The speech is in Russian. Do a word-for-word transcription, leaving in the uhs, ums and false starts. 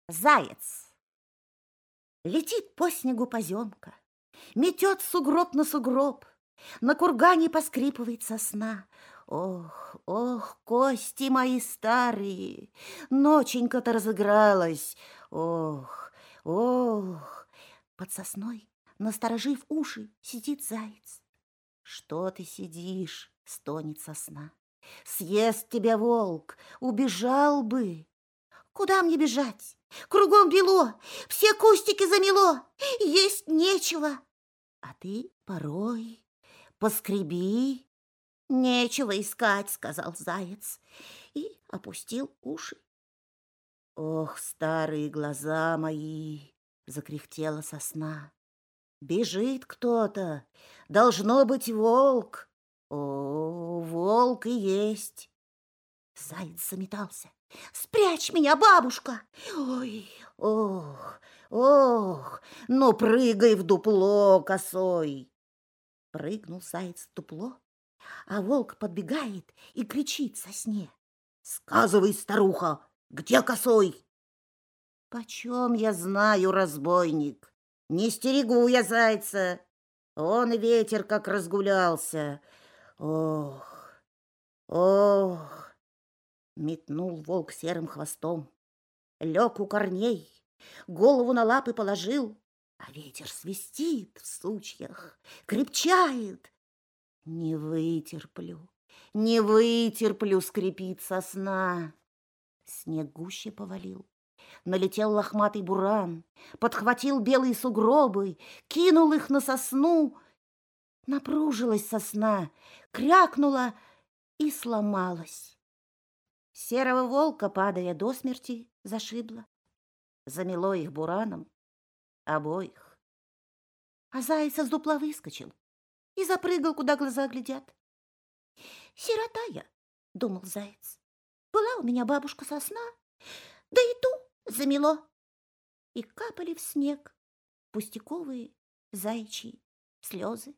Заяц. Летит по снегу поземка, метет сугроб на сугроб, на кургане поскрипывает сосна. Ох, ох, кости мои старые, ноченька-то разыгралась. Ох, ох, под сосной, насторожив уши, сидит заяц. Что ты сидишь, стонет сосна. Съест тебя волк, убежал бы. Куда мне бежать? Кругом бело, все кустики замело, есть нечего. А ты порой поскреби. Нечего искать, сказал заяц и опустил уши. Ох, старые глаза мои, закряхтела сосна. Бежит кто-то, должно быть волк. О, волк и есть. Заяц заметался. «Спрячь меня, бабушка!» Ой, ох, ох, ну прыгай в дупло косой. Прыгнул заяц в дупло, а волк подбегает и кричит сосне. «Сказывай, старуха, где косой?» «Почем я знаю, разбойник? Не стерегу я зайца. Он ветер как разгулялся. Ох, ох!» Метнул волк серым хвостом, лег у корней, голову на лапы положил, а ветер свистит в сучьях, крепчает. Не вытерплю, не вытерплю, скрипит сосна. Снег гуще повалил, налетел лохматый буран, подхватил белые сугробы, кинул их на сосну. Напружилась сосна, крякнула и сломалась. Серого волка, падая до смерти, зашибло. Замело их бураном обоих. А заяц из дупла выскочил и запрыгал, куда глаза глядят. «Сирота я», — думал заяц, — «была у меня бабушка сосна, да и ту замело». И капали в снег пустяковые заячьи слезы.